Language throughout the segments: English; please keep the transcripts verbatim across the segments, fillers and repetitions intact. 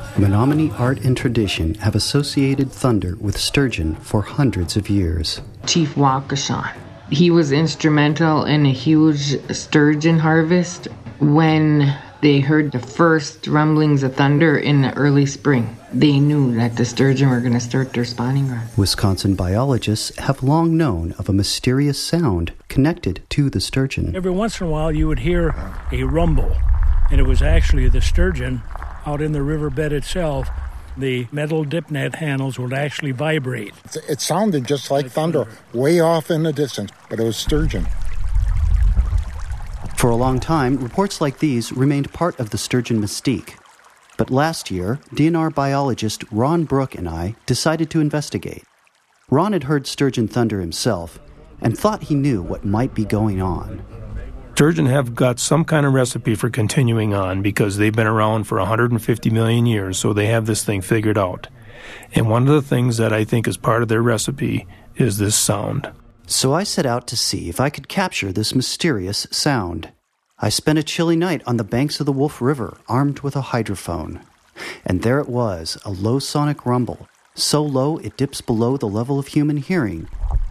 Menominee art and tradition have associated thunder with sturgeon for hundreds of years. Chief Waukesha. He was instrumental in a huge sturgeon harvest when they heard the first rumblings of thunder in the early spring. They knew that the sturgeon were going to start their spawning run. Wisconsin biologists have long known of a mysterious sound connected to the sturgeon. Every once in a while you would hear a rumble, and it was actually the sturgeon out in the riverbed itself. The metal dip net handles would actually vibrate. It sounded just like thunder, way off in the distance, but it was sturgeon. For a long time, reports like these remained part of the sturgeon mystique. But last year, D N R biologist Ron Brook and I decided to investigate. Ron had heard sturgeon thunder himself and thought he knew what might be going on. Sturgeon have got some kind of recipe for continuing on because they've been around for one hundred fifty million years, so they have this thing figured out. And one of the things that I think is part of their recipe is this sound. So I set out to see if I could capture this mysterious sound. I spent a chilly night on the banks of the Wolf River, armed with a hydrophone. And there it was, a low sonic rumble, so low it dips below the level of human hearing.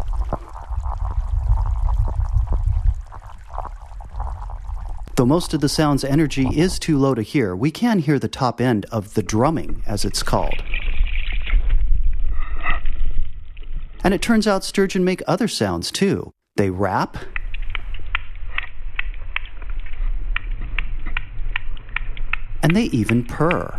Though most of the sound's energy is too low to hear, we can hear the top end of the drumming, as it's called. And it turns out sturgeon make other sounds, too. They rap, and they even purr.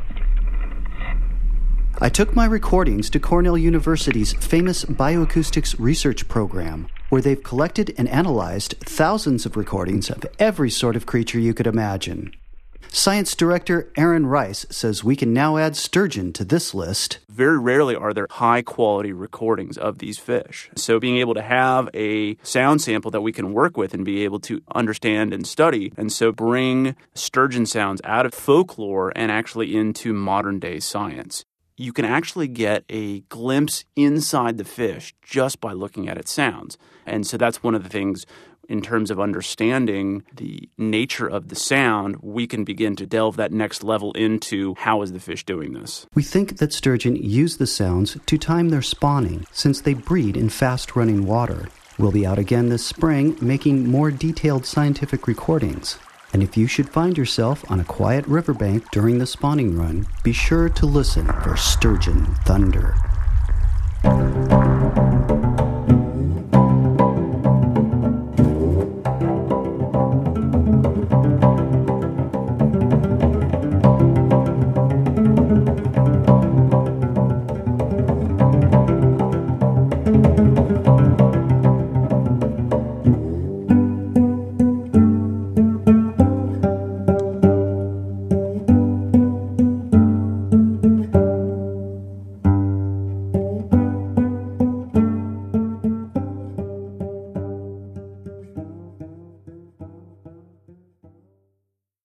I took my recordings to Cornell University's famous bioacoustics research program, where they've collected and analyzed thousands of recordings of every sort of creature you could imagine. Science Director Aaron Rice says we can now add sturgeon to this list. Very rarely are there high-quality recordings of these fish. So being able to have a sound sample that we can work with and be able to understand and study, and so bring sturgeon sounds out of folklore and actually into modern-day science. You can actually get a glimpse inside the fish just by looking at its sounds. And so that's one of the things in terms of understanding the nature of the sound, we can begin to delve that next level into how is the fish doing this. We think that sturgeon use the sounds to time their spawning, since they breed in fast-running water. We'll be out again this spring making more detailed scientific recordings. And if you should find yourself on a quiet riverbank during the spawning run, be sure to listen for sturgeon thunder.